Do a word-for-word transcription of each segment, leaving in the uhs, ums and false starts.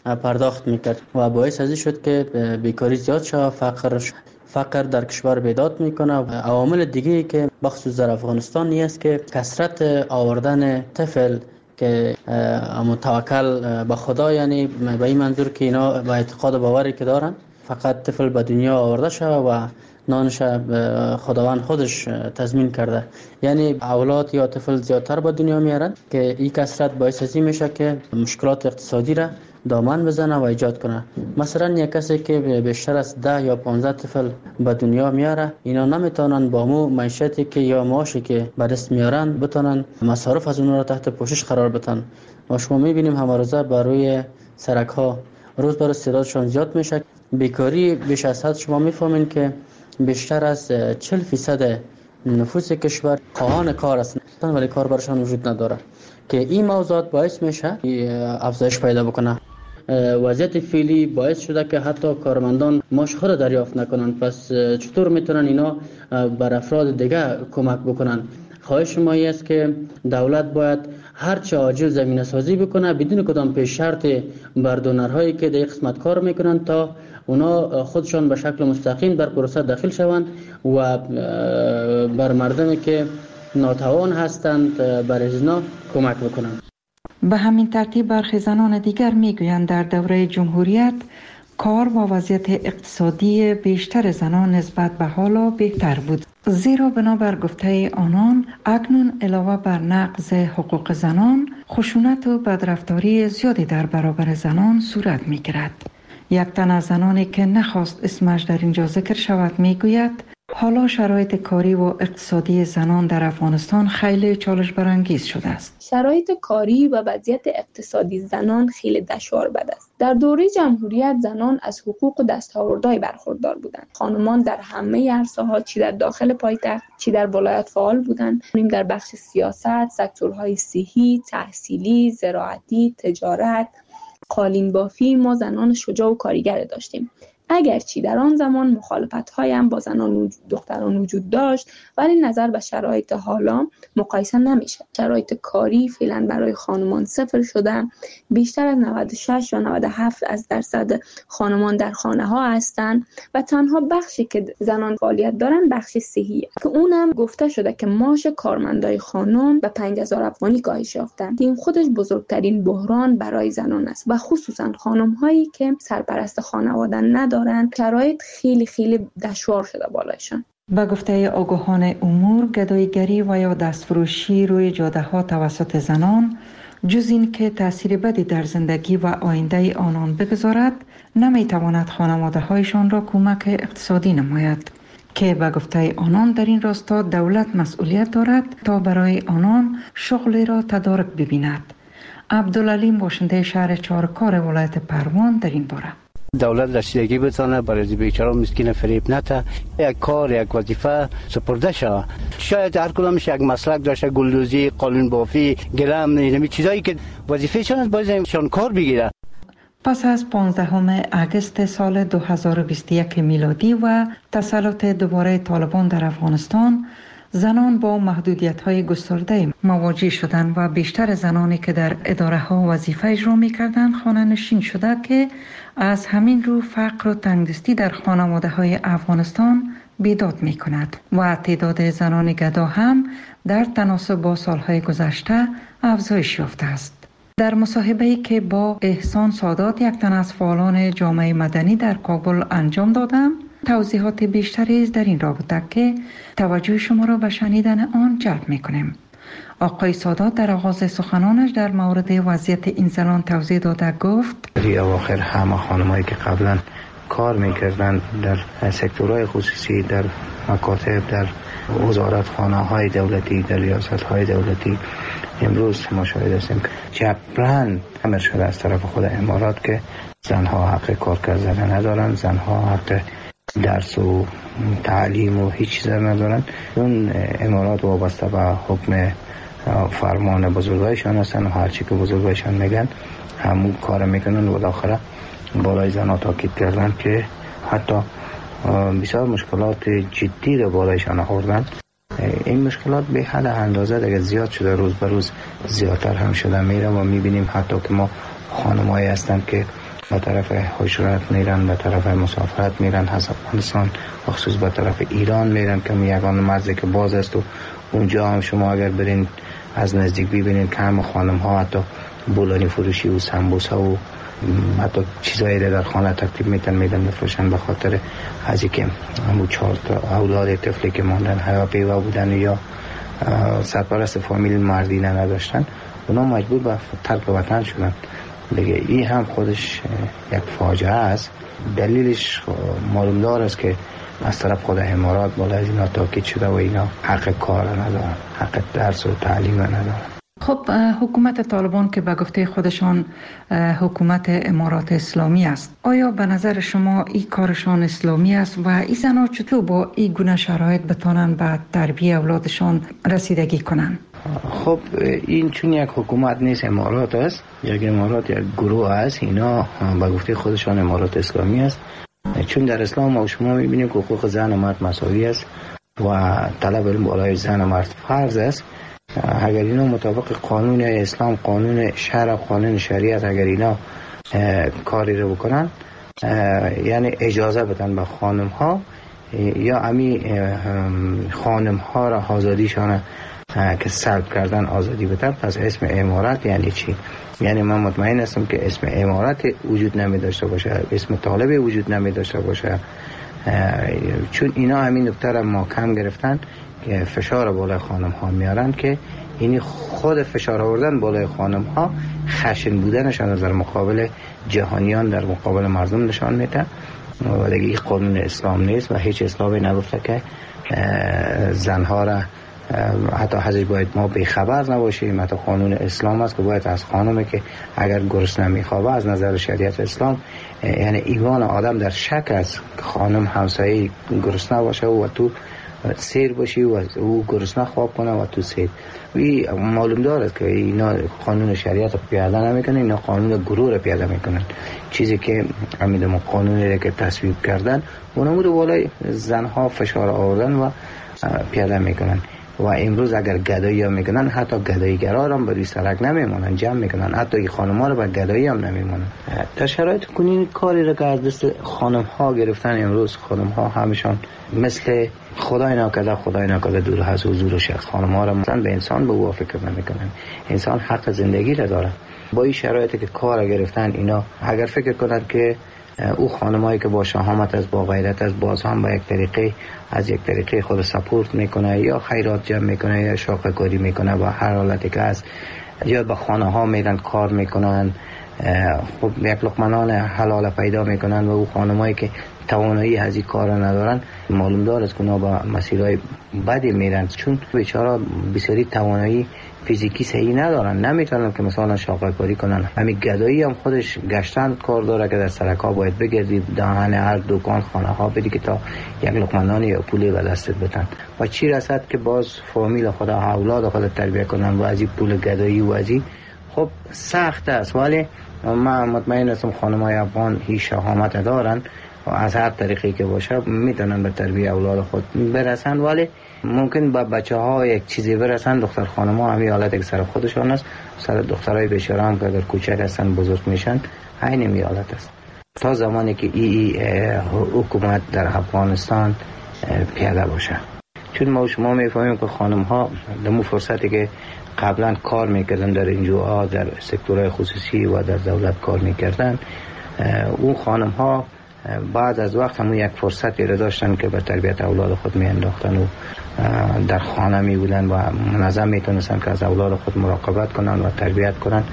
پرداخت میکرد و باعث ازی شد که بیکاری زیاد شد، فقر فقر در کشور بیداد میکنه. و عوامل دیگه که بخصوص در افغانستان نیست که کثرت آوردن طفل که متوکل به خدا، یعنی به این منظور که اینا با اعتقاد و باوری که دارن فقط طفل به دنیا آورده شده و نانش خداوند خودش تضمین کرده، یعنی اولاد یا طفل زیادتر به دنیا میارن که این کثرت باعث ازی میشه که مشکلات اقتصادی را دامن بزنه و ایجاد کنه. مثلا یک کسی که بیشتر از ده یا پانزده طفل به دنیا میاره، اینا نمیتونن با مو معیشتی که یا معاشی که به دست میارن بتونن مصارف از اونها را تحت پوشش قرار بدن. و شما میبینیم همه روزه بر روی سرک ها روز بر روز تعدادشان زیاد میشه. بیکاری بیش از حد شما میفهمین که بیشتر از چهل فیصد نفوس کشور خواهان کار هستند ولی کار برشان وجود نداره که این موضوعات باعث میشه افزایش پیدا بکنه. وضعیت فعلی باعث شده که حتی کارمندان معاش خود دریافت نکنن. پس چطور میتونن اینا بر افراد دیگه کمک بکنن؟ خواهش ما است که دولت باید هر چه عاجل زمینه سازی بکنه بدون کدام پیش شرط بر دونرهایی که در قسمت کار میکنن تا اونا خودشان به شکل مستقیم در پروسه داخل شوند و بر مردمی که ناتوان هستند بر ازنا کمک بکنند. به همین ترتیب برخی زنان دیگر میگویند در دوره جمهوریت کار و وضعیت اقتصادی بیشتر زنان نسبت به حالا بهتر بود، زیرا بنابر گفته آنان اکنون علاوه بر نقض حقوق زنان خشونت و بدرفتاری زیادی در برابر زنان صورت میگیرد. یک تن از زنانی که نخواست اسمش در اینجا ذکر شود میگوید حالا شرایط کاری و اقتصادی زنان در افغانستان خیلی چالش برانگیز شده است. شرایط کاری و وضعیت اقتصادی زنان خیلی دشوار بد است. در دوره جمهوریت زنان از حقوق و دستاوردهای برخوردار بودند. خانمان در همه عرصه‌ها چی در داخل پایتخت چی در ولایت فعال بودند. در بخش سیاست، سکتورهای صحی، تحصیلی، زراعتی، تجارت، قالین بافی ما زنان شجاع و کارگر داشتیم. اگرچه در آن زمان مخالفت‌های هم با زنان و دختران وجود داشت ولی نظر به شرایط حالا مقایسه نمیشه. شرایط کاری فعلا برای خانمان صفر شده. بیشتر از نود و شش یا نود و هفت از درصد خانمان در خانه ها هستند و تنها بخشی که زنان فعالیت دارن بخش صحیه که اونم گفته شده که معاش کارمندای خانم به پنج هزار افغانی کاهش یافته. این خودش بزرگترین بحران برای زنان است و خصوصا خانم هایی که سرپرست خانواده ندارن شرایط خیلی خیلی دشوار شده بالایشان. به گفته آگاهان امور گداییگری و یا دستفروشی روی جاده ها توسط زنان جز این که تأثیر بدی در زندگی و آینده آنان بگذارد نمیتواند خانواده هایشان را کمک اقتصادی نماید که به گفته آنان در این راستا دولت مسئولیت دارد تا برای آنان شغلی را تدارک ببیند. عبدالعلیم باشنده شهر چهارکار ولایت پروان در این باره دولت رسیدگی بتانه برای بیچاره مسکین فریب نته یک کار یک وظیفه سپرده شود. شاید هر کدامش یک مسلک داشته، گلدوزی، قالین بافی، گلم، اینمی چیزایی که وظیفه شان است باید شان کار بگیره. پس از پانزدهم اگست سال دو هزار و بیست و یک میلادی و تسلط دوباره طالبان در افغانستان زنان با محدودیت‌های گسترده مواجه شدند و بیشتر زنانی که در اداره‌ها وظیفه اجرا می‌کردند خانه‌نشین شده که از همین رو فقر و تنگدستی در خانواده‌های افغانستان بیداد می‌کند و تعداد زنان گدا هم در تناسب با سال‌های گذشته افزایش یافته است. در مصاحبه‌ای که با احسان سادات یک تن از فعالان جامعه مدنی در کابل انجام دادم توضیحات بیشتری در این رابطه که توجه شما را به شنیدن آن جلب می‌کنیم. آقای سادات در آغاز سخنانش در مورد وضعیت این زنان توضیح داده گفت در اواخر همه خانمایی که قبلا کار می‌کردند در سکتورهای خصوصی، در مکاتب، در وزارت خانه های دولتی، در ریاست های دولتی، امروز ما شاهد هستیم جبران امر شده از طرف خود امارات که زنها حق کار کردن ندارن، زنها حق درس و تعلیم و هیچ چیز ندارن. اون امارات وابسته به حکم فرمان بزرگایشان هستن و هرچی که بزرگایشان میگن همون کار میکنن و داخله بالای زنها تاکید کردن که حتی بسیار مشکلات جدی رو بالایشان آوردن. این مشکلات به حد اندازه دیگه زیاد شده، روز به روز زیادتر هم شده میره و میبینیم حتی که ما خانمایی هستند که به طرف هجرت میرن، به طرف مسافرت میرن، از افغانستان خصوص به طرف ایران میرن که یگان مرزی که باز است و اونجا هم شما اگر برین از نزدیک ببینید که هم خانم ها حتی بولانی فروشی و سمبوسه و حتی چیزایی در خانه ترتیب میتن میدن بفروشن به خاطر از اینکه همون چهار تا اولاد طفلی که ماندن حیاپیما بودن یا سرپرست فامیل مردینه نداشتن، اونا مجبور به ترک وطن شدن دیگه. این هم خودش یک فاجعه است. دلیلش معلوم دار است که از طرف خود امارات بالا از اینا تاکید شده و اینا حق کار ندارن، حق درس و تعلیم ندارن. خب حکومت طالبان که به گفته خودشان حکومت امارات اسلامی است، آیا به نظر شما این کارشان اسلامی است و این زنها چطور با این گونه شرایط بتانن به تربیت اولادشان رسیدگی کنن؟ خب این چون یک حکومت نیست، امارات است، یک امارات یک گروه است، اینا به گفته خودشان امارات اسلامی است. چون در اسلام ما شما میبینیم که حقوق زن و مرد مساوی است و طلب علم بالای زن و مرد فرض است. اگر اینا مطابق قانون اسلام، قانون شرع، قانون شریعت اگر اینا کاری رو بکنن، یعنی اجازه بدن به خانم ها یا امی خانم ها را آزادیشان که سلب کردن آزادی بدن، پس اسم امارت یعنی چی؟ یعنی من مطمئن هستم که اسم امارت وجود نمی داشته باشه، اسم طالب وجود نمی داشته باشه، چون اینا همین نکته را محکم گرفتن که فشار بالای خانم ها میارن که اینی خود فشار آوردن بالای خانم ها خشن بودنشان در مقابل جهانیان، در مقابل مردم نشان میده و دیگه این قانون اسلام نیست و هیچ اسلامی نگفته که زنها را حتی ازش باید ما بیخبر نباشیم. حتی قانون اسلام است که باید از خانمی که اگر گرسنه میخوابه از نظر شریعت اسلام، یعنی ایمان آدم در شک است که خانم همسایه گرسنه باشه و تو سیر باشی و او گرسنه خواب کنه و تو سیر. وی معلوم دارد که اینا قانون شریعت رو پیاده نمیکنن، اینا قانون گروه رو پیاده میکنن. چیزی که امیدم قانونی که تصویب کردن اونمو رو بالای زنها فشار آوردن و پیاده میکنن. و امروز اگر گدایی هم میکنن، حتی گدایی گرار هم بروی سرک نمیمونن، جمع میکنن، حتی این خانم ها رو به گدایی هم نمیمونن. در شرایط کنین کاری رو که از دست خانم ها گرفتن، امروز خانم ها همشان مثل خدای ناکرده خدای ناکرده دور از حضور شخص، خانم ها رو مثلا به انسان به او فکر نمیکنن. انسان حق زندگی رو داره. با این شرایطی که کار گرفتن اینا، اگر فکر کنند که او خانمایی که با شهامت از با غیرت از باز هم با یک طریقه از یک طریقه خود سپورت میکنه یا خیرات جمع میکنه یا شاخه کاری میکنه و هر حالتی که از یا به خانه ها میرن کار میکنن، خب یک لقمه حلال پیدا میکنن و او خانمایی که توانایی از این کار ندارن معلوم دار است که اونا با مسیرهای بدی میرن، چون بیچاره بسیاری توانایی فیزیکی صحیح ندارن، نمیتونن که مثلا شاقه کاری کنن. همین گدایی هم خودش گشتن کار داره که در سرکا باید بگردی دهن هر دکان خانه ها بدی که تا یک لقمه نان یا پولی به دستت بدن و چی رسد که باز فامیل خود اولاد خود تربیت کنن و از این پول گدایی و از این خب سخت است. ولی من مطمئن هستم خانم‌های افغان هیچ شهامت دارن و از هر طریقی که باشه میتونن به تربیت اولاد خود برسن، ولی ممکن با بچه ها یک چیزی برسن. دختر خانم ها همین حالت که سر خودشان است، سر دخترای بیچاره هم که اگر کوچک هستن بزرگ میشن عین می حالت است. تا زمانی که ای, ای حکومت در افغانستان پیاده باشه، چون ما شما میفهمیم که خانم ها دمو فرصتی که قبلا کار میکردن در انجوها، در سکتورهای خصوصی و در دولت کار میکردن، اون خانم ها بعد از وقت همون یک فرصتی را داشتن که به تربیت اولاد خود می انداختن و در خانه می بودن و منظم می تونستن که از اولاد خود مراقبت کنن و تربیت کنن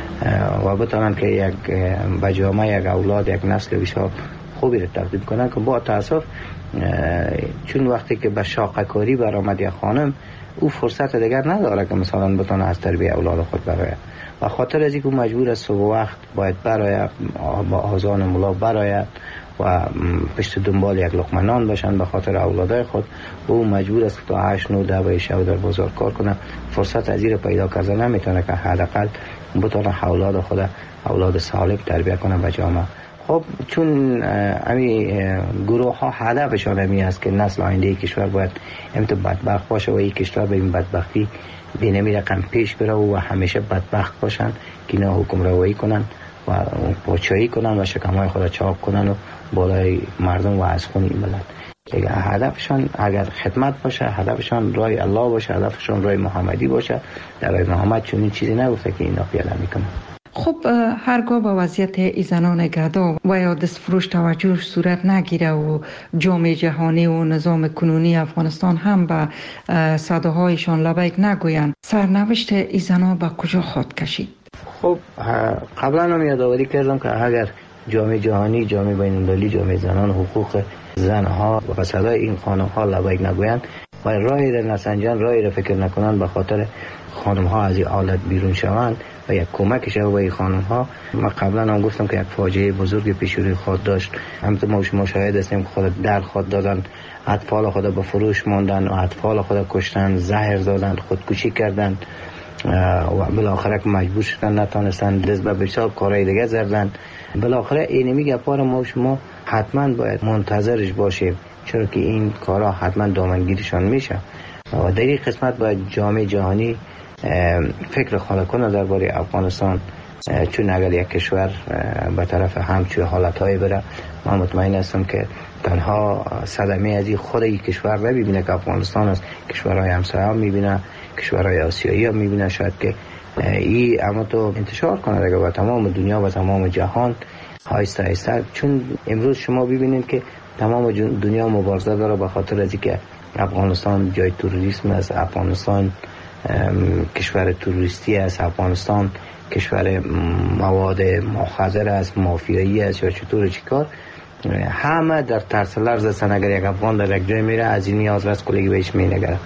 و بتونن که یک بجامه یک اولاد یک نسل بسیار خوبی را تقدیم کنن. که با تاسف چون وقتی که به شاقه کاری برآمد یک خانم، او فرصت دیگر نداره که مثلا بتونه از تربیت اولاد خود برآید و خاطر از اینکه مجبور است صبح وقت باید برآید با آذان ملا برآید و پشت دنبال یک لقمه نان باشن به خاطر اولادای خود، و او مجبور است تا هشت نه ده شب در بازار کار کنه. فرصت از این پیدا کرده نمیتونه که حداقل بتونه اولاد خود اولاد سالم تربیت کنه به جامعه. خب چون امی گروه ها هدفشان همی است که نسل آینده کشور باید امتو بدبخت باشه و این کشور به این بدبختی بینمی رقم پیش بره و همیشه بدبخت باشن که اینا حکم روایی کنن و پاچایی کنن و شکمهای خود چاق کنن و بالای مردم و از خون این ملت. هدفشان اگر خدمت باشه، هدفشان رای الله باشه، هدفشان رای محمدی باشه. در رای محمد چنین چیزی نگفته که اینا پیاده میکنن. خب هرگاه به وضعیت ای زنان گدا و یا دستفروش توجه صورت نگیره و جامعه جهانی و نظام کنونی افغانستان هم به صداهایشان لبیک نگویند، سرنوشت ای زنان به کجا خواهد کشید؟ خب قبلا هم یادآوری کردم که اگر جامعه جهانی، جامعه بین‌المللی، جامعه زنان حقوق زنها و صدای این خانم‌ها لبیک نگویند و رای را نسنجان، رای را فکر نکنند به خاطر خانم‌ها از این حالت بیرون شوند و یک کمک شود به این خانم‌ها. ما قبلا هم گفتم که یک فاجعه بزرگ پیش روی خود داشت. همونطور ما شما شاهد هستیم که خود در خود دادن، اطفال خود به فروش ماندن و اطفال خود کشتن، زهر دادن، خودکشی کردن و بالاخره که مجبور شدن نتونستن دست به بسیار کارهای دیگه زدن. بالاخره اینمی گپا ما شما حتما باید منتظرش باشیم، چرا که این کارا حتما دامنگیرشان میشه و در این قسمت باید جامعه جهانی فکر خاله کنه درباره افغانستان، چون اگر یک کشور به طرف همچون حالتهای بره، من مطمئن هستم که تنها صدمه از این خود این کشور نمیبینه که افغانستان است، کشورهای همسایه هم میبینه، کشورهای آسیایی هم میبینه، شاید که این اما تو انتشار کنه دیگه به تمام دنیا و تمام جهان آیسته آیسته. چون امروز شما ببینید که تمام دنیا مبارزه داره به خاطر از اینکه افغانستان جای تروریسم است، افغانستان کشور تروریستی است، افغانستان کشور مواد مخدر است، مافیایی است یا چطور چیکار. همه در ترس لرز هستن اگر یک افغان در یک جای میره از این نیاز رست کلگی بهش مینگره.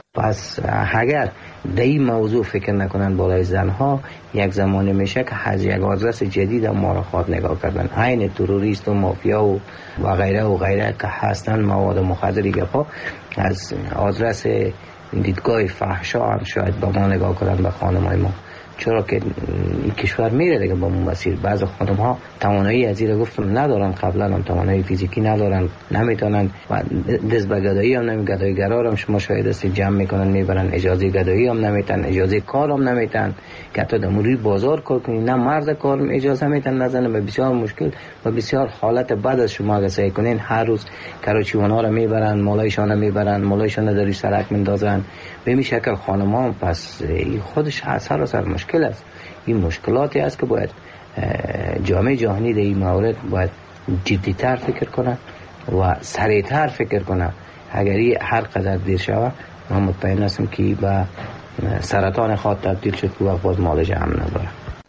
پس اگر در این موضوع فکر نکنن بالای زنها، یک زمانی میشه که از یک آدرس جدید ما را خواهد نگاه کردن، عین تروریست و مافیا و و غیره و غیره که هستن مواد مخدری گپا، از آدرس دیدگاه فحشا هم شاید با ما نگاه کردن به خانمای ما، چرا که این کشور میره دیگه با اون مسیر. بعض خانم ها توانایی از این گفتم ندارن، قبلا هم توانایی فیزیکی ندارن، نمیتونن و دست به گدایی هم نمی گدایی گرار هم شما شاید است جمع میکنن میبرن، اجازه گدایی هم نمیتن، اجازه کار هم نمیتن که حتی در موری بازار کار کنی نه مرد کار اجازه میتن نزنه. به بسیار مشکل و بسیار حالت بد از شما اگه سعی کنین هر روز کراچیوان‌ها رو میبرن، مالایشان رو میبرن، مالایشان رو در سرک میندازن. به این شکل خانم‌ها پس خودش اثر و سر مشکل است. این مشکلاتی است که باید جامعه جهانی در این مورد باید جدی‌تر فکر کنه و سریع‌تر فکر کنه. اگر این هر قدر دیر شود من مطمئن هستم که به سرطان خود تبدیل شد که باز مالش هم نداره.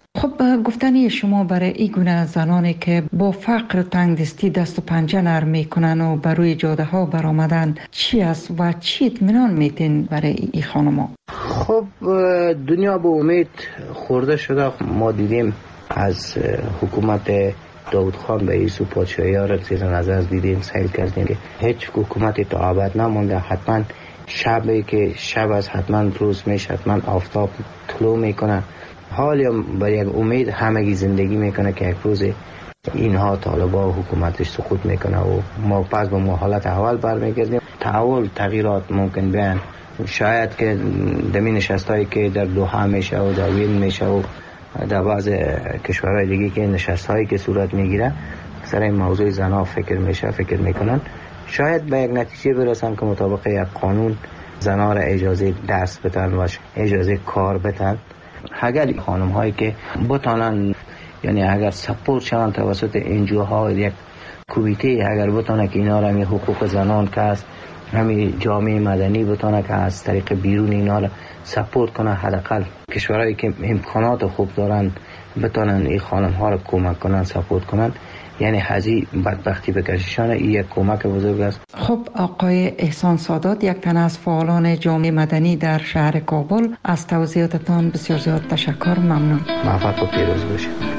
خب گفتنی شما برای این گونه زنانی که با فقر و تنگدستی دست و پنجه نرم میکنن و بر روی جاده ها برآمدن چی است و چی اطمینان میتین برای این خانما؟ خب دنیا به امید خورده شده. ما دیدیم از حکومت داود خان به ایسو پادشاهی ها را زیر نظر دیدیم، سیل کردیم که هیچ حکومتی تا ابد نمانده. حتما شبی که شب از حتما روز میشه، حتما آفتاب طلوع میکنه. حالی با یک امید همگی زندگی میکنه که یک روز اینها طالبا و حکومتش سقوط میکنه و ما پس به حالت اول برمیگردیم. تحول تغییرات ممکن بیان، شاید که دمی نشستایی که در دوحه میشه و در وین میشه و در بعض کشورهای دیگه که نشستایی که صورت میگیره سر این موضوع زنها فکر میشه فکر میکنن، شاید به یک نتیجه برسن که مطابق یک قانون زنها را اجازه درس بدن و اجازه کار بدن. اگر خانم هایی که بتانن، یعنی اگر سپورت شوند توسط انجوها یک کویته، اگر بتانه که اینا را همین حقوق زنان که است، همین جامعه مدنی بتانه که از طریق بیرون اینا را سپورت کنه، حداقل کشورهایی که امکانات خوب دارن بتانن این خانم ها را کمک کنن، سپورت کنن، یعنی هزی بدبختی بکششان. این یک کمک بزرگ است. خب آقای احسان سادات، یک تن از فعالان جامعه مدنی در شهر کابل، از توضیحاتتان بسیار زیاد تشکر. ممنون. موفق و پیروز باشید.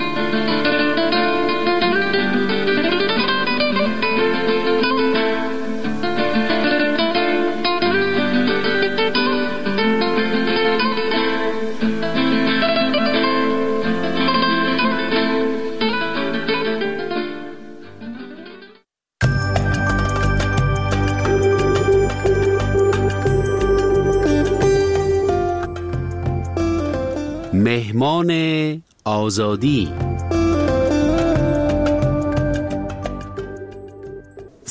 مهمان آزادی.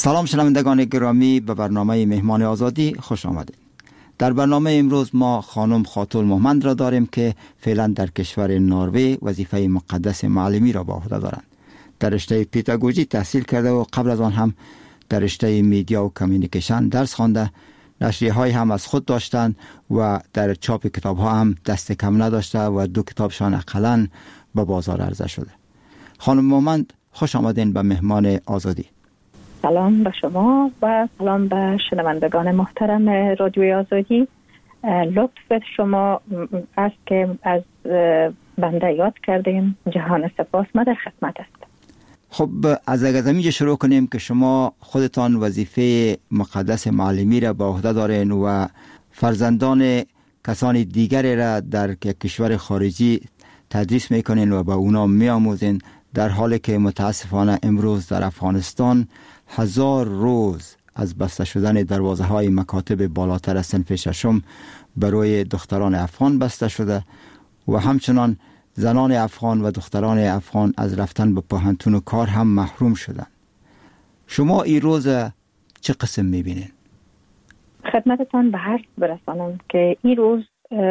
سلام شنوندگان گرامی، به برنامه مهمان آزادی خوش آمدید. در برنامه امروز ما خانم خاتون مومند را داریم که فعلا در کشور نروژ وظیفه مقدس معلمی را به عهده دارند. در رشته پداگوژی تحصیل کرده و قبل از آن هم در رشته میدیا و کمیونیکیشن درس خوانده. نشریه های هم از خود داشتند و در چاپ کتاب ها هم دست کم نداشته و دو کتابشان اقلاً به بازار عرضه شده. خانم مومند خوش آمدین به مهمان آزادی. سلام به شما و سلام به شنوندگان محترم رادیوی آزادی. لطف شما است که از بنده یاد کردیم. جهان سپاس. ما در خدمت است. خب از اگه شروع کنیم که شما خودتان وظیفه مقدس معلمی را به عهده دارین و فرزندان کسان دیگری را در کشور خارجی تدریس میکنین و به اونا میآموزین، در حالی که متاسفانه امروز در افغانستان هزار روز از بسته شدن دروازه های مکاتب بالاتر از صنف ششم برای دختران افغان بسته شده و همچنان زنان افغان و دختران افغان از رفتن به پوهنتون و کار هم محروم شدن. شما این روز چه قسم میبینین؟ خدمتتان به عرض برسانم که این روز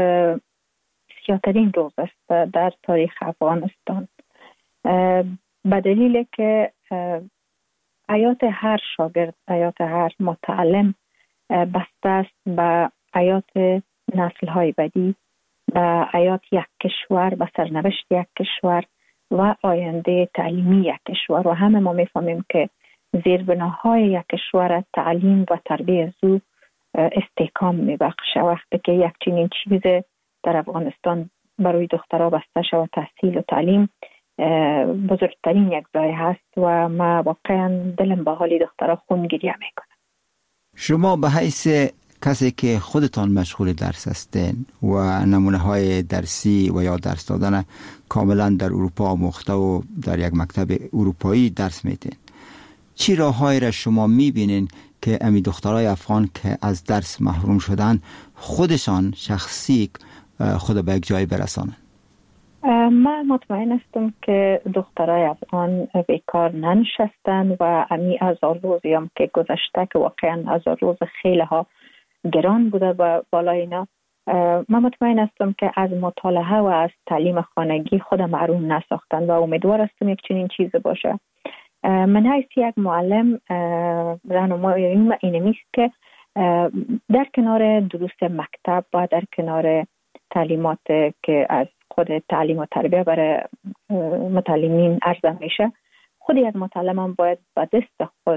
سیاه‌ترین روز است در تاریخ افغانستان، به دلیل که حیات هر شاگرد، حیات هر متعلم بسته است به حیات نسل‌های بعدی، به حیات یک کشور، به سرنوشت یک کشور و آینده تعلیمی یک کشور. و همه ما میفهمیم که زیربناهای یک کشور تعلیم و تربیت زو استحکام میبخشه. وقتی که یک چنین چیز در افغانستان برای دخترها بسته شود، تحصیل و تعلیم بزرگترین یک ضایع هست و ما واقعا دلم به حال دخترها خون گریه میکنم. شما به حیث کسی که خودتان مشغول درس هستین و نمونه های درسی و یا درس دادن کاملا در اروپا آموخته و در یک مکتب اروپایی درس میدین، چی راههایی را شما میبینین که امی دخترای افغان که از درس محروم شدن خودشان شخصی خود به یک جای برسانن؟ من مطمئن هستم که دخترای افغان بیکار ننشستن و امی هزار روزی هم که گذشته که واقعا هزار روز خیلی ها گران بوده و بالای اینا، من مطمئن هستم که از مطالعه و از تعلیم خانگی خود محروم نساختن و امیدوار هستم یک چنین چیز باشه. من حیث یک معلم راهنمایی اینمیست که در کنار دروس مکتب و در کنار تعلیمات که از خود تعلیم و تربیه برای متعلمین عرضه میشه، خود یک معلم هم باید با دست خود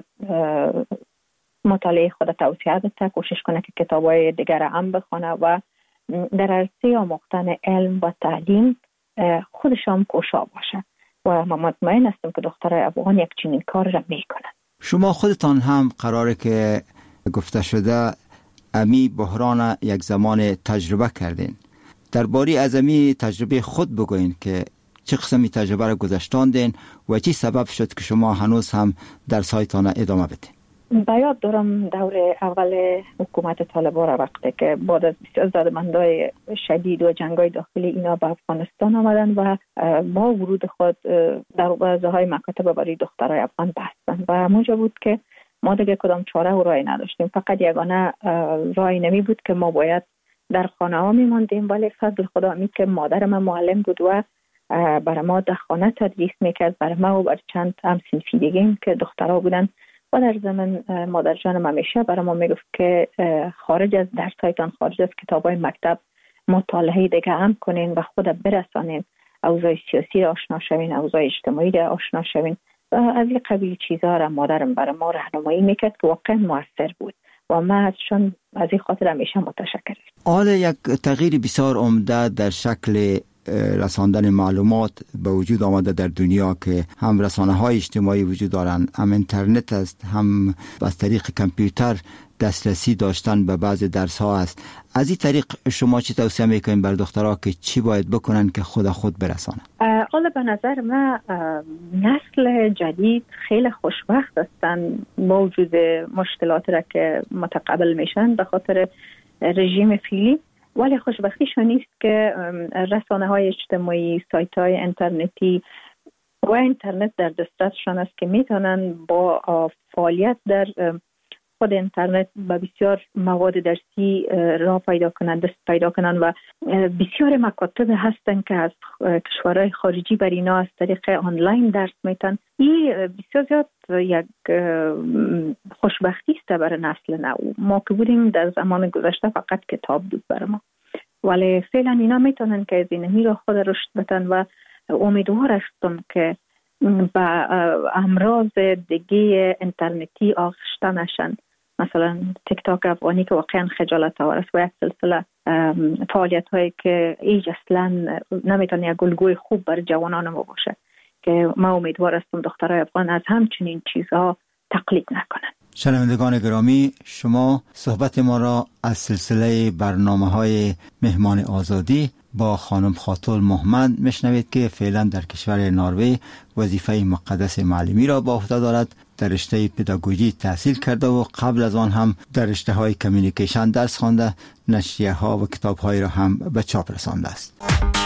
مطالعه خود توسعه بده، کوشش کنه که کتابای دیگر هم بخونه و در عرصه آموختن علم و تعلیم خودش هم کوشا باشه و من مطمئن هستم که دخترای افغان یک چنین کار را میکنن. شما خودتان هم قراره که گفته شده امی بحران یک زمان تجربه کردین. درباره از امی تجربه خود بگوین که چه قسمی تجربه را گذشتاندین و چی سبب شد که شما هنوز هم درسایتان ادامه بدین؟ بیاد دارم دور اول حکومت طالبان را، وقتی که بعد از زدمندهای شدید و جنگای داخلی اینا به افغانستان آمدن و با ورود خود دروازه های مکاتب برای دخترای افغان بستن و موجب بود که ما دیگه کدام چاره و راهی نداشتیم. فقط یگانه راهی نمی بود که ما باید در خانه ها میماندیم، ولی فضل خدا می که مادر من معلم بود و برای ما در خانه تدریس میکرد، برای ما و بر چند هم صنفی دیگه که دخترها بودن و در زمان مادر جانم همیشه برای ما میگفت که خارج از درس هایتان، خارج از کتاب های مکتب مطالعه دیگه هم کنین و خود برسانین، اوضاع سیاسی را آشنا شوین، اوضاع اجتماعی را آشنا شوین و از این قبیل چیزها را مادرم برای ما راهنمایی میکرد که واقعا موثر بود و ما ازشون از این خاطر همیشه متشکرم. حالا یک تغییر بسیار عمده در شکل رساندن معلومات به وجود آمده در دنیا که هم رسانه های اجتماعی وجود دارند، هم اینترنت است، هم از طریق کامپیوتر دسترسی داشتن به بعض درس ها است. از این طریق شما چی توصیه میکنین بر دخترها که چی باید بکنن که خود خود برسانن؟ حالا به نظر من نسل جدید خیلی خوشبخت هستن با وجود مشکلات را که متقبل میشن به خاطر رژیم فعلی، ولی خوشبختیشون نیست که رسانه های اجتماعی، سایت های اینترنتی و اینترنت در دسترسشان است که میتونن با فعالیت در خود اینترنت با بسیار مواد درسی راه پیدا کنند، دست پیدا کنند و بسیار مکاتب هستند که از کشورهای خارجی بر اینا از طریق آنلاین درس میتن. این بسیار زیاد یک خوشبختی است برای نسل نو. ما که بودیم در زمان گذشته فقط کتاب بود برای ما، ولی فعلا اینا میتونن که از اینمی را خود رشد بدن و امیدوار هستم که با امراض دیگه اینترنتی آغشته نشن، مثلا تیک تاک افغانی که واقعا خجالت آور است و یک سلسله فعالیت هایی که ایج اصلا نمیتونه یک الگوی خوب برای جوانان ما باشه، که ما امیدوار هستم دخترای افغان از همچنین چیزها تقلید نکنن. شنوندگان گرامی، شما صحبت ما را از سلسله برنامه‌های مهمان آزادی با خانم خاتون محمد میشنوید که فعلا در کشور نروژ وظیفه مقدس معلمی را با عهده دارد. در رشته پداگوژی تحصیل کرده و قبل از آن هم در رشته های کمیونیکیشن درس خوانده، نشریه ها و کتاب های را هم به چاپ رسانده است.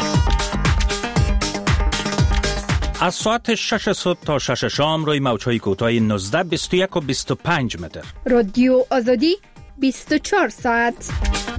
از ساعت شش صبح تا شش شام روی موج‌های کوتاه نوزده، بیست و یک و بیست و پنج متر. رادیو آزادی بیست و چهار ساعت.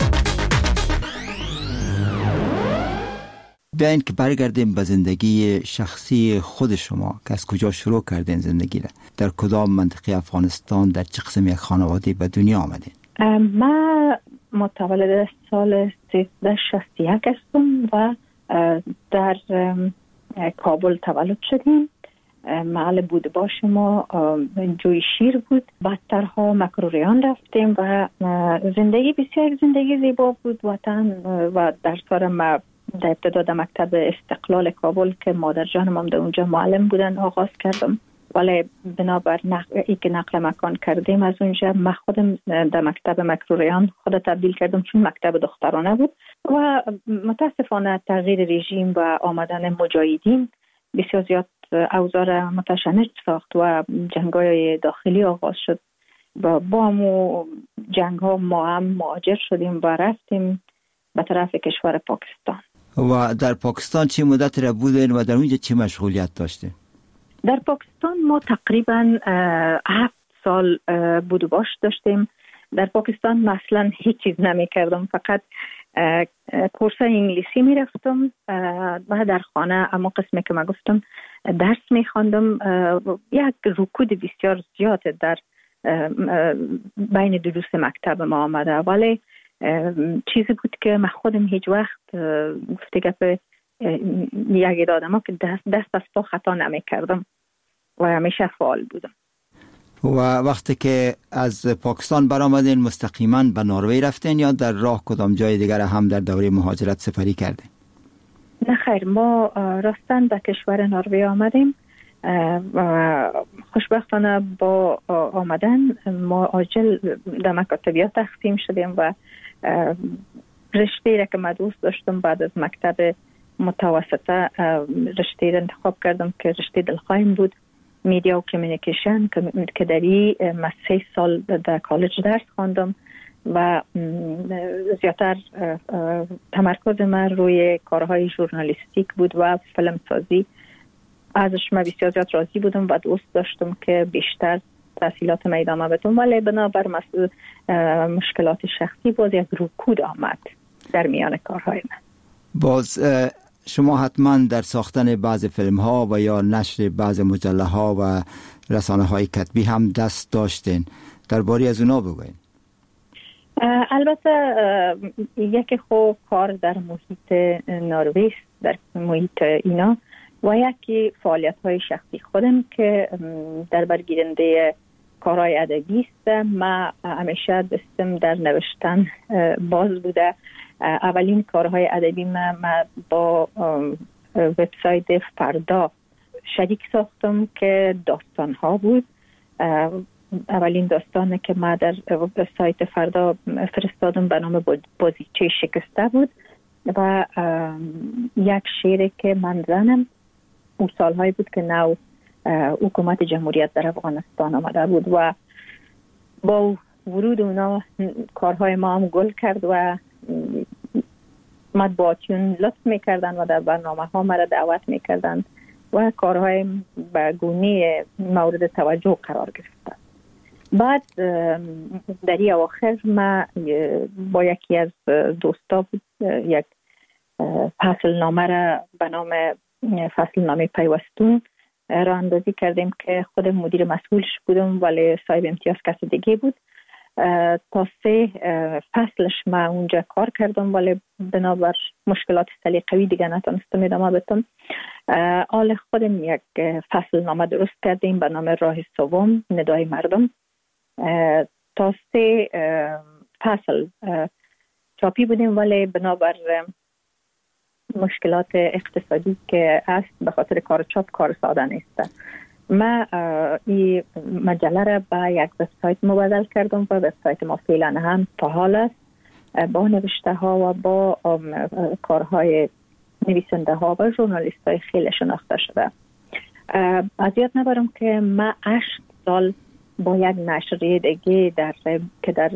بیاین که برگردیم به زندگی شخصی خود شما که از کجا شروع کردین زندگی را، در کدام منطقه افغانستان، در چه قسم یک خانواده به دنیا آمدین؟ من متولد سال سیزده شصت و یک هستم و در کابل تولد شدیم. محل بود باش ما جوی شیر بود، بعدترها مکروریان رفتیم و زندگی بسیار زندگی زیبا بود. وطن و در سال ما در ابتدا در مکتب استقلال کابل که مادر جانم هم در اونجا معلم بودن آغاز کردم، ولی بنابر نقل ای که نقل مکان کردیم از اونجا من خودم در مکتب مکروریان خود تبدیل کردم چون مکتب دخترانه بود و متاسفانه تغییر رژیم و آمدن مجاهدین بسیار زیاد اوضاع متشنج ساخت و جنگ‌های داخلی آغاز شد و با همون جنگ ها ما هم مهاجر شدیم و رفتیم به طرف کشور پاکستان. و در پاکستان چه مدت را بودین و در اونجا چه مشغولیت داشتین؟ در پاکستان ما تقریبا هفت سال بود و باش داشتیم. در پاکستان مثلا هیچ چیز نمی کردم، فقط کورس انگلیسی می رفتم و در خانه اما قسمی که ما گفتم درس می خواندم. یک رکود بسیار زیاد در بین دروس مکتب ما آمده، ولی چیزی بود که من خودم هیچ وقت گفته گفت یک آدم ها که دست, دست از پا خطا نمی کردم و همیشه فعال بودم. و وقتی که از پاکستان برآمدین مستقیما به نروژ رفتین یا در راه کدام جای دیگر هم در دوره مهاجرت سپری کردین؟ نه خیر، ما راستن به کشور نروژ آمدیم و خوشبختانه با آمدن ما عاجل در مکاتبیات تقسیم شدیم و رشته را که من دوست داشتم بعد از مکتب متوسطه رشته را انتخاب کردم که رشته دلخواهیم بود، میدیا و کمیونیکیشن، که در این من سه سال در کالج درس خواندم و زیادتر تمرکز من روی کارهای ژورنالیستیک بود و فیلمسازی. ازش من بسیار زیاد راضی بودم و دوست داشتم که بیشتر تحصیلات من ادامه بدم، ولی بنابر مشکلات شخصی باز یک رکود آمد در میان کارهای من. باز شما حتما در ساختن بعض فیلم ها و یا نشر بعض مجله ها و رسانه های کتبی هم دست داشتین، درباره از اونا بگوین. البته یکی خو کار در محیط نروژ، در محیط اینا، و یکی فعالیت های شخصی خودم که در برگیرنده کارهای ادبی است. من همیشه دستم در نوشتن باز بوده. اولین کارهای ادبی من, من با وبسایت فردا شریک ساختم که داستان ها بود. اولین داستانی که من در وبسایت فردا فرستادم به نام بازیچه شکسته بود و یک شعری که من زنم اون سالهایی بود که نو حکومت جمهوریت در افغانستان آمده بود و با ورود اونا کارهای ما هم گل کرد و مطبوعاتیون لطف میکردن و در برنامه ها مرا دعوت میکردن و کارهای به گونه مورد توجه قرار گرفته. بعد در این اواخر ما با یکی از دوستا بود یک فصل نامه را به نام فصل نامه پیوستون را اندازی کردیم که خود مدیر مسئولش بودم ولی صاحب امتیاز کس دیگه بود. تا سه فصلش ما اونجا کار کردم ولی بنابر مشکلات سلیقوی دیگه نتونستم ادامه بدم. حال خودم یک فصل نامه درست کردیم به نام راه سوم ندای مردم. تا سه فصل چاپی بودیم ولی بنابر مشکلات اقتصادی که است به خاطر کار چاپ کار ساده نیست. ما این مجله را به یک وبسایت مبادل کردم و وبسایت ما فعلا هم فعال است با نوشته ها و با کارهای نویسنده ها و ژورنالیست های خیلی شناخته شده. از یاد نبرم که ما هشت سال با یک نشریه دیگه در که در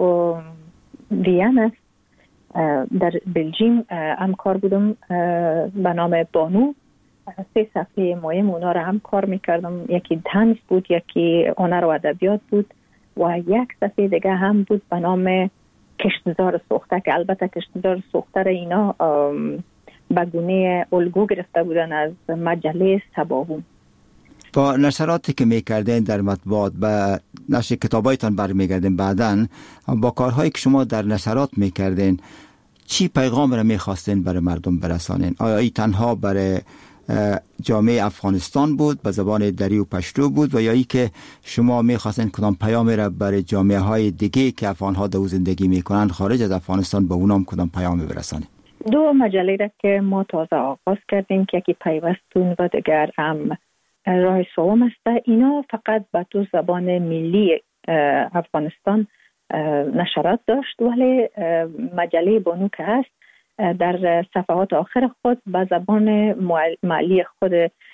وین است در بلژیم هم کار بودم به نام بانو. سه صفحه مهم اونا رو هم کار میکردم. یکی طنز بود، یکی هنر و ادبیات بود و یک صفحه دیگه هم بود به نام کشتزار سوخته که البته کشتزار سوخته را اینا به گونه الگو گرفته بودن از مجله سباهون. با نشراتی که میکردین در مطبوعات به نشر کتابایتان برمیگردین، بعداً با کارهایی که شما در نشرات میکردین چی پیغام را میخواستین برای مردم برسانین؟ آیا ای تنها برای جامعه افغانستان بود به زبان دری و پشتو بود و یا ای که شما میخواستین کدام پیامی را برای جامعه های دیگه که افغانها در زندگی میکنن خارج از افغانستان به اونام کدام پیامی برسانین؟ دو مجله را که ما تازه آغاز کردیم که یکی پیوستون و دیگر هم راه سوم است. اینا فقط به دو زبان ملی افغانستان نشرات داشت ولی مجله بانو که هست در صفحات آخر خود به زبان محلی خود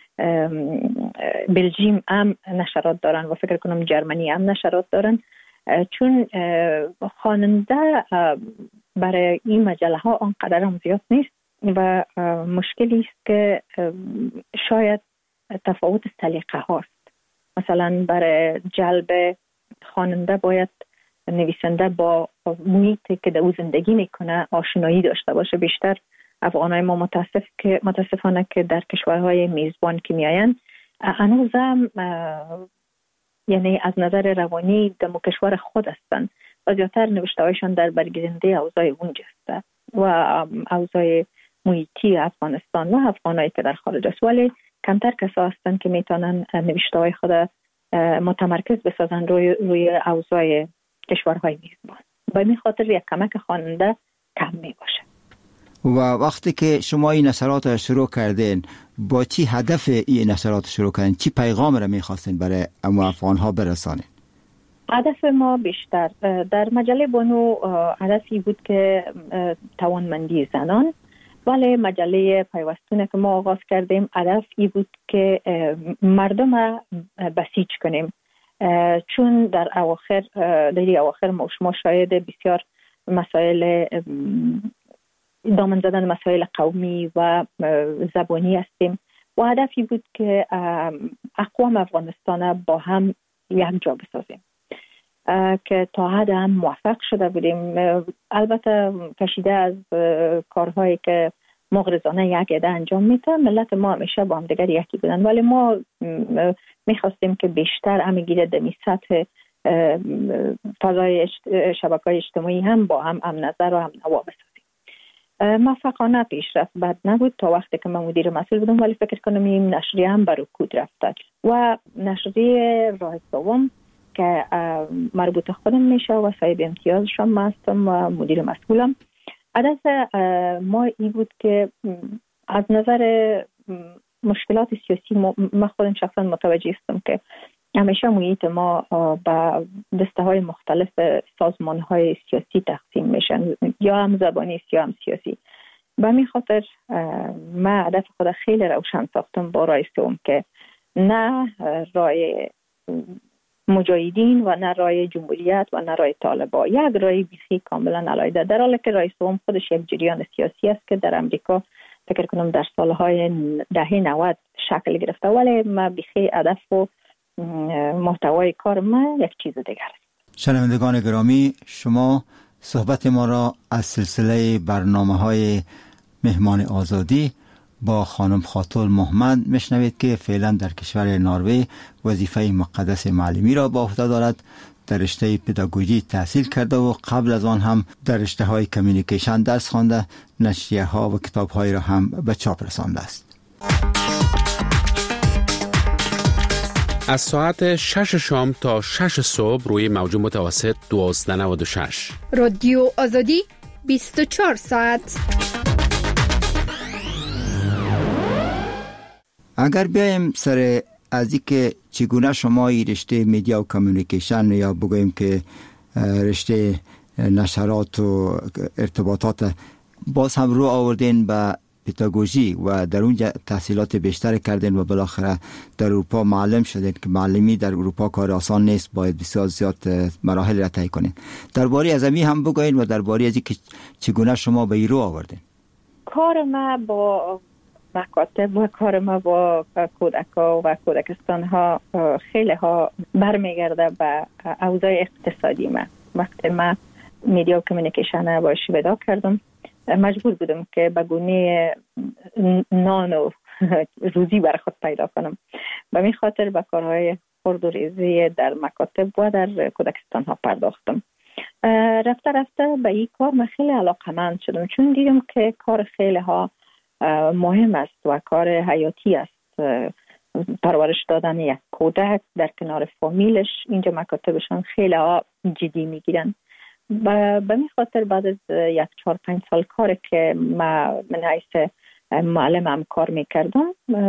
بلژیم هم نشرات دارن و فکر کنم جرمنی هم نشرات دارن، چون خواننده برای این مجله ها آنقدر هم زیاد نیست و مشکلی است که شاید تفاوت سلیقه هاست. مثلا برای جلب خواننده باید نویسنده با محیطی که در زندگی میکنه آشنایی داشته باشه. بیشتر افغانای ما متاسف که متاسفانه که در کشورهای میزبان که میاین هنوزم یعنی از نظر روانی در کشور خود هستن و زیادتر نوشته هایشان در برگیرنده اوضاع اونجا است و اوضاع محیطی افغانستان و افغانایی که در خارج است، ولی کمتر کسا هستن که میتونن نوشته های خود متمرکز بسازن روی روی اوضاع کشورهای میزبان. به این خاطر یک کمک خواننده کم می باشه. و وقتی که شما این نشرات را شروع کردین با چی هدف این نشرات شروع کردین؟ چی پیغام را میخواستین برای افغان ها برسانین؟ هدف ما بیشتر در مجله بانو هدفی بود که توانمندی زنان، ولی مجله پیوستون که ما آغاز کردیم هدف ای بود که مردم را بسیج کنیم، چون در اواخر در اواخر ما شما شاید بسیار مسائل دامن زدن مسائل قومی و زبانی هستیم و هدفی بود که اقوام افغانستان با هم یک جا بسازیم که تا حد هم موفق شده بودیم. البته کشیده از کارهایی که مغرضانه یک عده انجام میده، ملت ما همیشه با هم دیگر یکی بودن، ولی ما میخواستیم که بیشتر همگی در سطح فضای شبکه‌های اجتماعی هم با هم هم نظر و هم نوا بسازیم. موفقانه پیشرفت بد نبود تا وقتی که من مدیر مسئول بودم، ولی فکر کنم این نشریه هم بر رکود رفته و نشریه راه سوم که مربوط خودم میشه و صاحب امتیازشم هستم و مدیر مسئولم. هدف ما این بود که از نظر مشکلات سیاسی ما خودم شخصا متوجه هستم که همیشه محیط ما با دسته های مختلف سازمان های سیاسی تقسیم میشن، یا هم زبانی است یا هم سیاسی. به همین خاطر ما هدف خود خیلی روشن ساختم با راه سوم که نه راه مجاهدین و نه راه جمهوریت و نه راه طالبان، یک راه بیخی کاملا علیحده، در حالی که راه سوم خودش یک جریان سیاسی است که در امریکا فکر کنم در سالهای دهه نود شکل گرفته، ولی ما بیخی هدف و محتوای کار ما یک چیز دیگر است. شنوندگان گرامی، شما صحبت ما را از سلسله برنامه‌های مهمان آزادی با خانم خاتون محمد میشنوید که فعلا در کشور نروژ وظیفه مقدس معلمی را با عهده دارد. در رشته پداگوژی تحصیل کرده و قبل از آن هم در رشته های کمیونیکیشن درس خوانده، نشریه ها و کتاب های را هم به چاپ رسانده است. از ساعت شش شام تا شش صبح روی موج متوسط دوازده نود و شش رادیو آزادی بیست و چهار ساعت. اگر بیایم سر از اینکه چگونه شما این رشته میدیا و کمیونیکیشن یا بگوییم که رشته نشرات و ارتباطات باز هم رو آوردین به پداگوژی و در اونجا تحصیلات بیشتر کردین و بالاخره در اروپا معلم شدین که معلمی در اروپا کار آسان نیست، باید بسیار زیاد مراحل را طی کنین. درباره از امی هم بگوین و درباره از اینکه چگونه شما به این رو آوردین. کار ما با مکاتب و کار ما با کودک‌ها و کودکستان ها خیلی ها برمیگرده به اوضاع اقتصادی ما. وقتی ما میدیا و کمیونیکیشن با شیوه کردم، مجبور بودم که به گونه نان و روزی بر خود پیدا کنم. به می خاطر به کارهای خرد و ریزی در مکاتب و در کودکستان ها پرداختم. رفته رفته به این کار من خیلی علاقه‌مند شدم، چون دیدم که کار خیلی ها مهم است و کار حیاتی است. پرورش دادن یک کودک در کنار فامیلش، اینجا مکاتبشان خیلی ها جدی میگیرن. به می خاطر بعد از یک چهار پنج سال کار که ما من حیث معلم هم کار میکردم،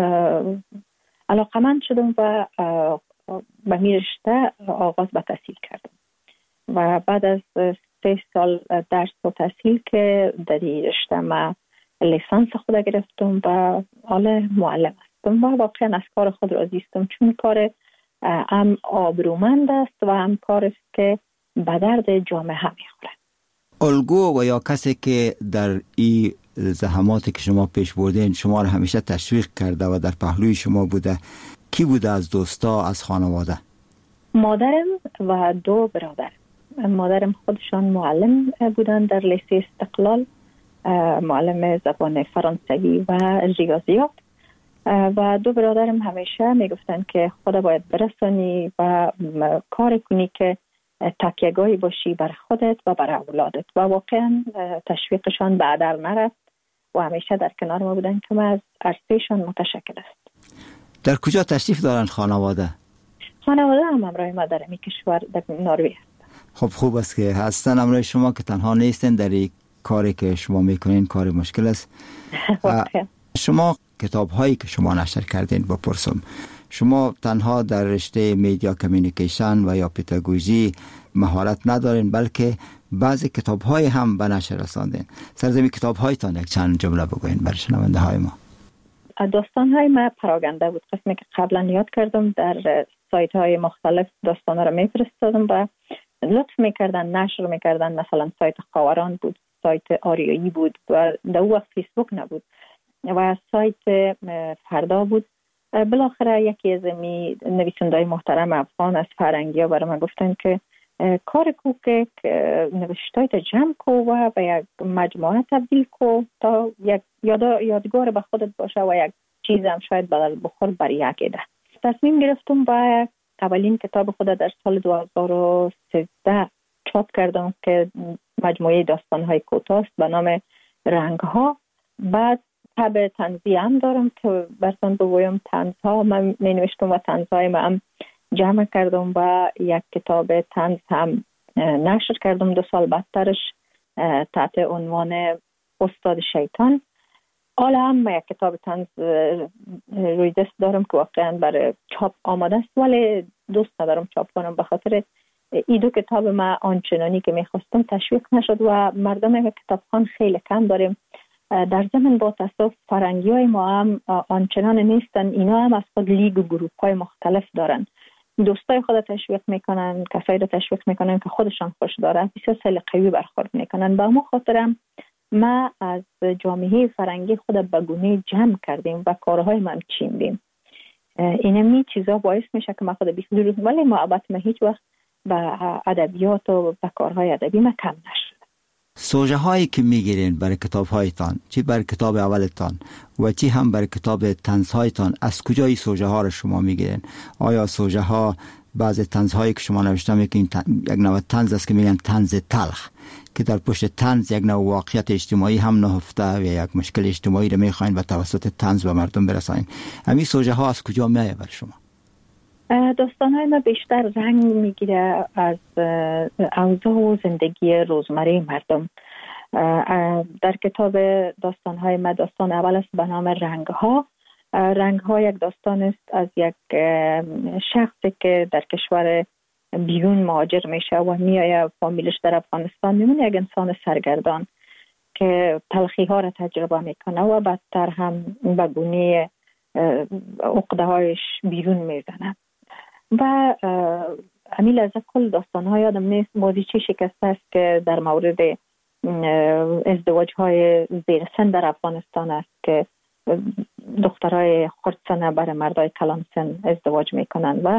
علاقه‌مند شدم و به می رشته آغاز به تحصیل کردم و بعد از سه سال درس و تحصیل که در این رشته ما لیسانس خود گرفتم و حالا معلم هستم و واقعا از کار خود راضی هستم، چون کار هم آبرومند است و هم کار است که به درد جامعه هم میخوره. الگو و یا کسی که در این زحماتی که شما پیش بردین شما را همیشه تشویق کرده و در پهلوی شما بوده، کی بوده از دوستا، از خانواده؟ مادرم و دو برادرم. مادرم خودشان معلم بودن در لیسه استقلال، معلم زبان فرانسوی و ریاضیات، و دو برادرم همیشه میگفتن که خدا باید برسانی و کار کنی که تکیه‌گاهی باشی بر خودت و بر اولادت، و واقعا تشویقشان به هدر نرفت و همیشه در کنار ما بودن که ما از عرصهشان متشکر است. در کجا تشریف دارن خانواده؟ خانواده هم همراه ما در این کشور در نروژ هستن. خب خوب است که هستن همراه شما، که تنها نیستن در این کاری که شما میکنین. کار مشکل است. شما کتاب هایی که شما نشر کردین بپرسم، شما تنها در رشته میدیا کمیونیکیشن و یا پداگوژی مهارت ندارین، بلکه بعضی کتاب های هم به نشر رساندین. سرزمین کتاب هایتان یک چند جمله بگوین برای شنونده های ما. داستان های ما پراگنده بود، قسمی که قبلا یاد کردم در سایت های مختلف داستان ها رو میفرستادم و لطف میکردن نشر میکردن. مثلا سایت خاوران بود، سایت آریایی بود و در اون وقت فیسبوک نبود و سایت فردا بود. بالاخره یکی از می نویسنده‌های محترم افغان از فرنگی ها برای من گفتن که کار کو که نوشته‌های تا جمع کو و به یک مجموعه تبدیل کو تا یک یاد یادگار به خودت باشه و یک چیز هم شاید بدل بخور برای یک ایده. تصمیم گرفتم و اولین کتاب خود در سال دو هزار و سیزده چاپ کردم که مجموعه داستان‌های کوتاه است به نام رنگ‌ها. بعد تب طنزی هم دارم که براتون بگویم طنزها من می نوشتم و طنزهای ما هم جمع کردم و یک کتاب طنز هم نشر کردم دو سال بعدترش تحت عنوان استاد شیطان. حالا هم یک کتاب طنز روی دست دارم که واقعا برای چاپ آماده است، ولی دوست ندارم چاپ کنم به خاطر این دو کتاب ما آنچنانی که میخواستم تشویق نشد و مردم کتابخوان خیلی کم داریم. در ضمن با تاسف فرنگی های ما هم آنچنان نیستن، اینا هم از خود لیگ و گروپ های مختلف دارن. دوستای خود تشویق میکنن، کسایی رو تشویق میکنن که خودشان خوش دارن، بسیار سلیقه‌ای برخورد میکنن. با ما خاطرم ما از جامعه فرنگی خود به گونه جمع کردیم و کارهای ما چیندیم. اینمی چیزا باعث میشه که ما خود بیخودی، ولی محبت ما هیچ وقت به ادبیات و به کارهای ادبی ما کم نشد. سوژه هایی که میگیرین برای کتاب هایتان، چی برای کتاب اولتان و چی هم برای کتاب طنز هایتان، از کجای سوژه ها رو شما میگیرین؟ آیا سوژه ها بعضی طنز هایی که شما نوشته میکنین یک نوع طنز است که میگن طنز تلخ، که در پشت طنز یک نوع واقعیت اجتماعی هم نهفته و یک مشکل اجتماعی رو میخواین به توسط طنز به مردم برسانین. همین سوژه ها از کجا میایه برای شما؟ داستان های ما بیشتر رنگ میگیره از اوضاع و زندگی روزمره مردم. در کتاب داستان های ما داستان اول است به نام رنگ ها. رنگ ها یک داستان است از یک شخصی که در کشور بیرون مهاجر میشه و میایه فامیلش در افغانستان میمونه، یک انسان سرگردان که تلخی ها را تجربه میکنه و بدتر هم به گونه عقده هایش بیرون میزنه. و امیل از کل داستان ها یادم نیست بازیچه شکسته است که در مورد ازدواج های زیر سن در افغانستان است که دخترای خردسنه برای مردای کلان سن ازدواج میکنن و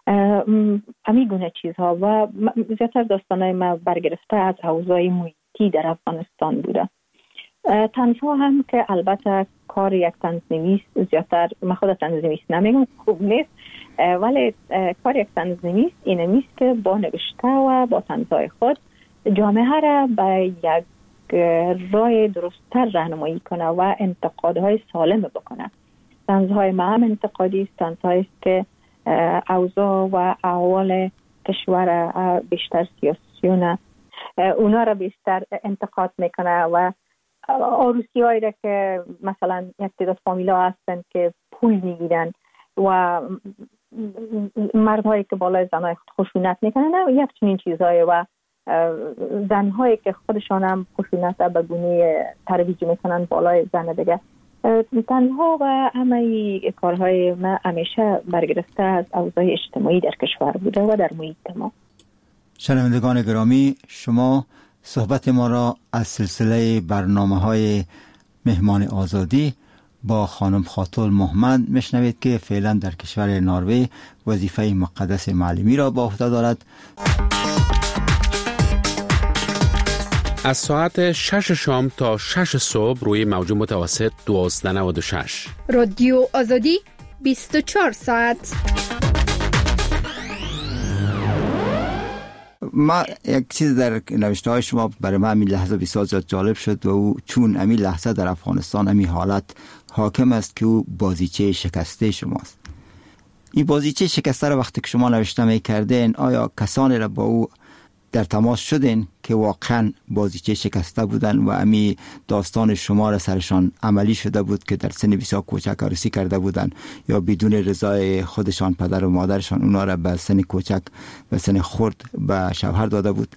امی گونه چیزها. و زیادتر داستان های ما برگرفته از اوضاع محیطی در افغانستان بوده. طنزها هم که البته کار یک طنزنویس، زیادتر من خود طنزنویس نمیگم خوب نیست، ولی کار یک طنزنویس اینه میست که با نوشته و با طنزهای خود جامعه را به یک راه درست‌تر راهنمایی کنه و انتقادهای سالم بکنه. طنزهای ما هم انتقادی است، طنزهایی است که اوضاع و احوال کشور بیشتر سیاسیونه اونا را بیشتر انتقاد میکنه و عروسی هایی را که مثلا یک تعداد فامیلا هستن که پول میگیرن و مردهایی که بالای زنهای خود خشونت میکنن و یک چنین چیزهایی و زنهایی که خودشان هم خشونت به گونه ترویج میکنن بالای زن دیگه. تنها و همه کارهای ما همیشه برگرفته از اوضاع اجتماعی در کشور بوده و در محیط ما. شنوندگان گرامی، شما صحبت ما را از سلسله برنامه های مهمان آزادی با خانم خاتون محمد میشنوید که فعلا در کشور نروژ وظیفه مقدس معلمی را به عهده دارد. از ساعت شش شام تا شش صبح روی موج متوسط دوازده نود و شش. رادیو آزادی بیست و چهار ساعت. ما یک چیز در نوشته های شما برای من همین لحظه بسیار جالب شد و او چون همین لحظه در افغانستان همین حالت حاکم است که او بازیچه شکسته شماست. این بازیچه شکسته را وقتی که شما نوشته می کردین، آیا کسانی را با او در تماس شدین که واقعا بازیچه شکسته بودن و امی داستان شما را سرشان عملی شده بود که در سن بسیار کوچک عروسی کرده بودن یا بدون رضای خودشان پدر و مادرشان اونا را به سن کوچک به سن خرد به شوهر داده بود؟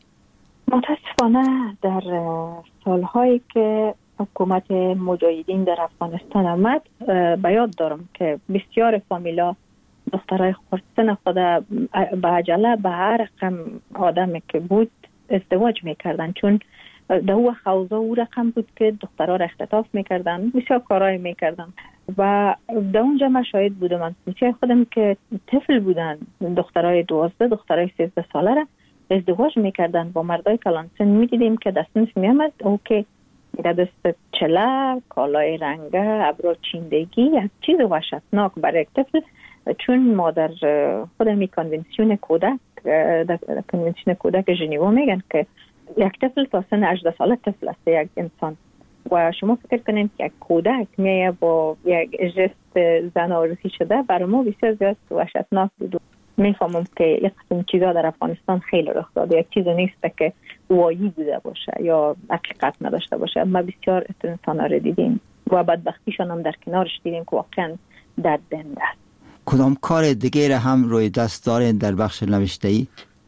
متاسفانه در سالهایی که حکومت مجاهدین در افغانستان آمد به یاد دارم که بسیار فامیلا دخترای خردسن خود به عجله به هر رقم آدمی که بود ازدواج میکردن، چون در او خوضا او رقم بود که دخترها را اختطاف میکردن، بسیار کارهای میکردن و در اونجا من شاهد بودم. من بسیار خودم که طفل بودن، دخترای دوازده دخترای سیزده ساله را ازدواج میکردن با مردای کلان سن. میدیدیم که دستنش میامد او که در دست چله، کالای رنگه، ابرو چیندگی، یک چیز وحشتناک برای طفل، چون مادر خودمی کنونسیون کودک در کنونسیون کودک ژنوا میگن که یک طفل تا سن هجده ساله طفل است یک انسان و شما فکر کنید که یک کودک میه با یک جست زن عروسی شده، برای ما بسیار زیاد وحشتناک بود. میفهمم که یک قسم چیزا در افغانستان خیلی رخ داده، یک چیز نیست که وایی بوده باشه یا حقیقت نداشته باشه. ما بسیار انسانا رو دیدیم و بدبختیشان هم در کنارش دیدیم که واقعا دردنده است. کدام کار دیگه هم روی دست دارین در بخش نوشته‌ای؟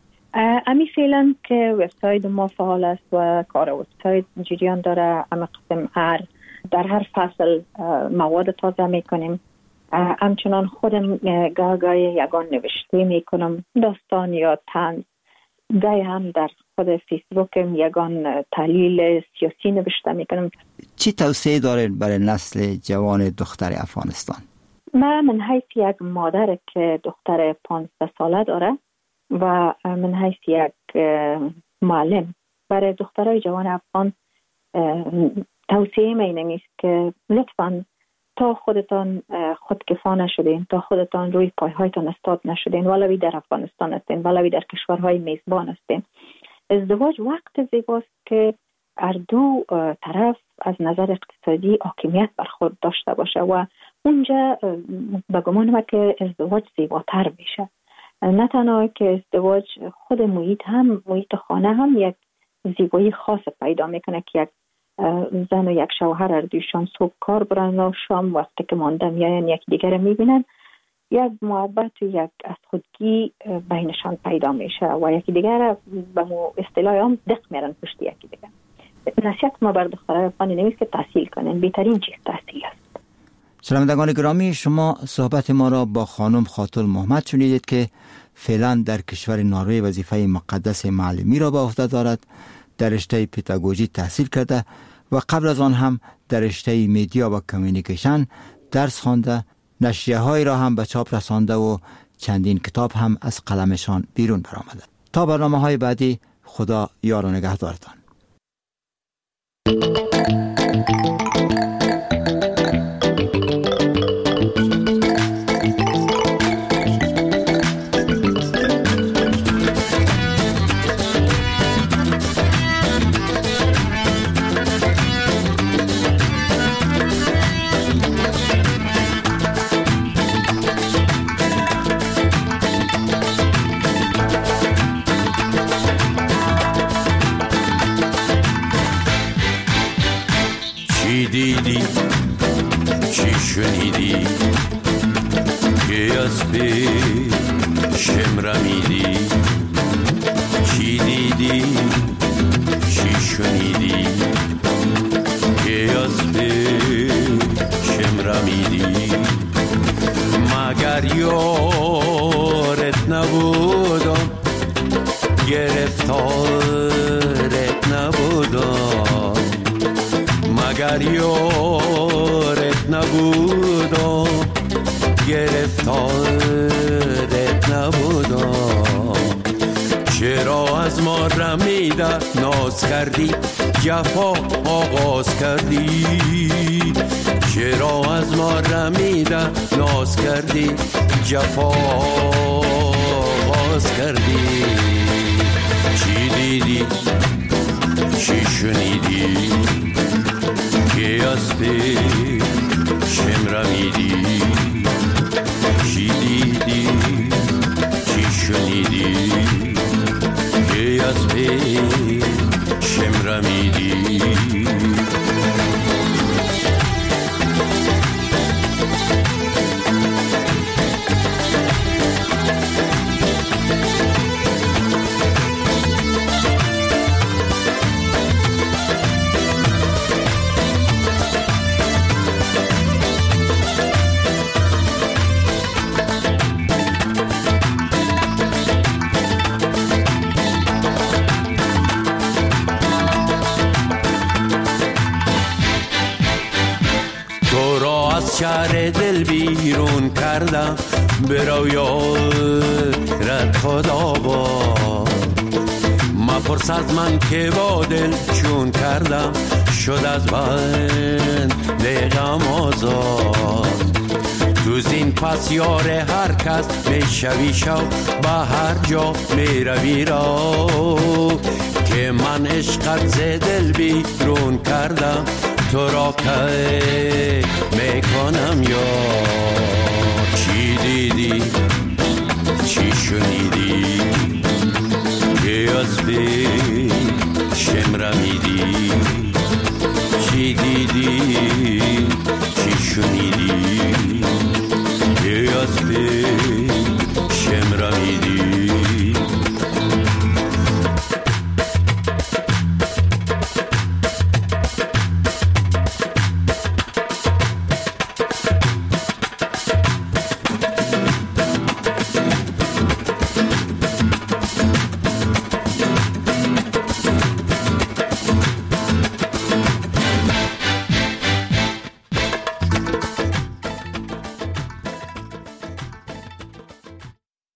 امی فعلا که وبسایت ما فعال است و کار وبسایت جریان داره. اما قسم هر در هر فصل مواد تازه میکنیم. همچنان خودم گاه گاه یگان نوشته میکنم، داستان یا طنز. گاهی هم در خود فیسبوک یگان تحلیل سیاسی نوشته میکنم. چی توصیه دارید برای نسل جوان دختر افغانستان؟ من من حیث یک مادر که دختر پانزده ساله داره و من حیث یک معلم برای دخترای جوان افغان توصیه می نمیست که لطفاً تا خودتان خودکفا نشدین، تا خودتان روی پایهایتان استاد نشدین، ولوی در افغانستان هستین ولوی در کشورهای میزبان هستین. ازدواج وقت زیباست که هر دو طرف از نظر اقتصادی حاکمیت بر خود داشته باشه و اونجا به گمان من که ازدواج زیباتر میشه. نه تنها که ازدواج خود محیط هم محیط خانه هم یک زیبایی خاص پیدا میکنه که یک زن و یک شوهر هر دویشان صبح کار برن و شام وقتی که مانده میاین یک دیگر میبینن، یک محبت و یک از خودگی بینشان پیدا میشه و یکی دیگر به مو اصطلاح هم دق میرن پشت یکی دیگر. نصیحت ما بر دخترای افغان نمیست که تحصیل کنن، بهترین چیز تحصیل است. شنوندگان گرامی، شما صحبت ما را با خانم خاتون محمد شنیدید که فعلا در کشور نروژ وظیفه مقدس معلمی را به عهده دارد. در رشته پداگوژی تحصیل کرده و قبل از آن هم در رشته میدیا و کمیونیکیشن درس خوانده، نشریه‌های را هم به چاپ رسانده و چندین کتاب هم از قلمشان بیرون برآمده. تا برنامه‌های بعدی، خدا یار و نگهدارتان. دیدی چی شنیدی که از پیشم رمیدی؟ چی دیدی چی شنیدی که از پیشم رمیدی؟ مگر یارت نبودم، گرفتارت نبودم، مگر یارت نبودم، گرفتارت نبودم. چرا از ما رمیده ناز کردی، جفا آغاز کردی؟ چرا از ما رمیده ناز کردی، جفا آغاز کردی؟ چی دیدی چی شنیدی که از پیشم رمیدی؟ چی دیدی چی شنیدی که از پیشم رمیدی؟ شهر دل بیرون کردم، برو یارت خدا با مپرس از من که با دل چون کردم، شد از بند غم آزاد. تو زین پس یار هر کس میشوی شو، به هر جا میروی رو که من عشقت ز دل بیرون کردم، تو را که میکنم یا چی دیدی چی شنیدی